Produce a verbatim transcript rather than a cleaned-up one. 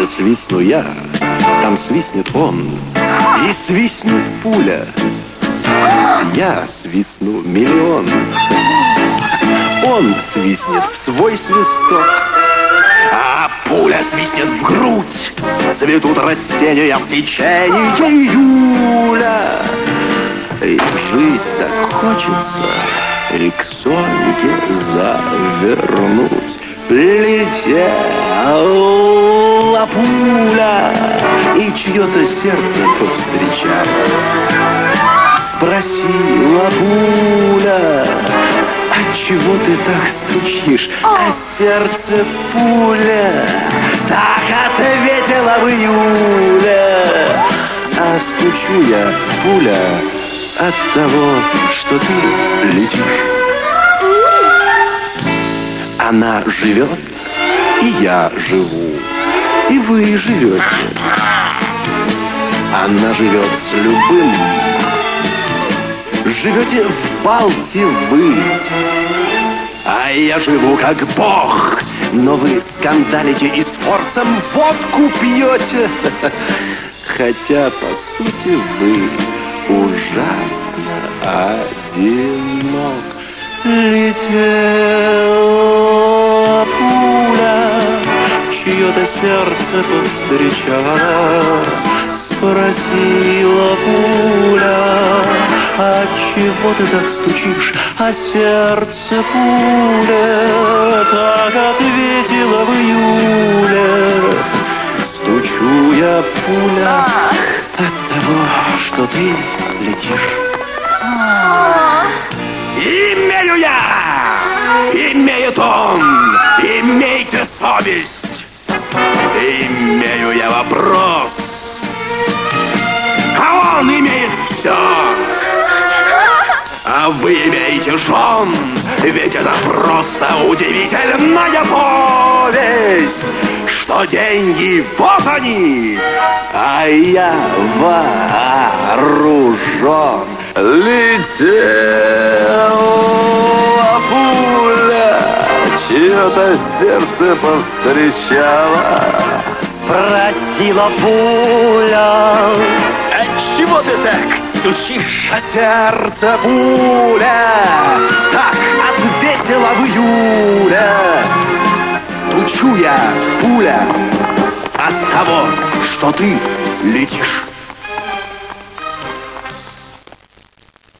Где свистну я, там свистнет он, и свистнет пуля. Я свистну миллион, он свистнет в свой свисток, а пуля свистнет в грудь. Цветут растения в течение июля. И жить так хочется, и к Соньке завернуть. Летела пуля, и чье-то сердце повстречала. Спросила пуля: отчего ты так стучишь? А сердце пуля так ответила в июле: а стучу я, пуля, от того, что ты летишь. Она живет, и я живу, и вы живете. Она живет с любым. Живете в Балте вы, а я живу как бог. Но вы скандалите и с форсом водку пьете. Хотя, по сути, вы ужасно одинок. Летела пуля, чье-то сердце повстречала. Спросила пуля: отчего ты так стучишь? А сердце пуля так ответила в июле: стучу я, пуля, от того, что ты летишь. Имею я, имеет он, имейте совесть. Имею я вопрос, а он имеет все. А вы имеете жен, ведь это просто удивительная повесть, что деньги вот они, а я вооружен. Летела пуля, чье-то сердце повстречала. Спросила пуля: отчего ты так стучишь? А сердце пуля так ответила в июле: стучу я, пуля, от того, что ты летишь.